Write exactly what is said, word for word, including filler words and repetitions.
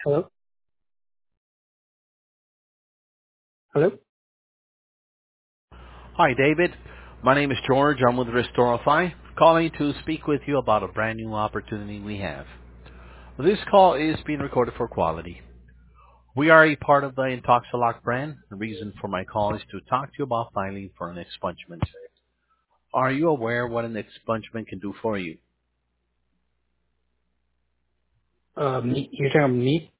Hello? Hello? Hi, David. My name is George. I'm with Restorify, calling to speak with you about a brand new opportunity we have. This call is being recorded for quality. We are a part of the Intoxilock brand. The reason for my call is to talk to you about filing for an expungement. Are you aware what an expungement can do for you? Uh, me, you're talking about me?